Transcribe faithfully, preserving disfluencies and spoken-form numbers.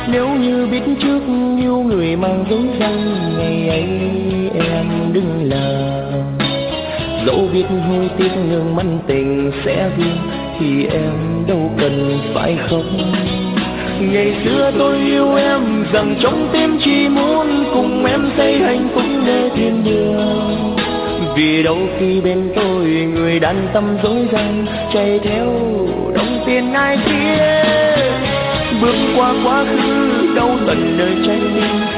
Nếu như biết trước yêu người mang dấu răng, ngày ấy em đừng làm. Dẫu biết hối tiếc nhưng mặn tình sẽ vương, thì em đâu cần phải khóc. Ngày xưa tôi yêu em rằng trong tim chỉ muốn cùng em xây hạnh phúc nơi thiên đường. Vì đâu khi bên tôi người đàn tâm dối gian, chạy theo đồng tiền ai kia. Bước qua quá khứ đau tận nơi trái tim,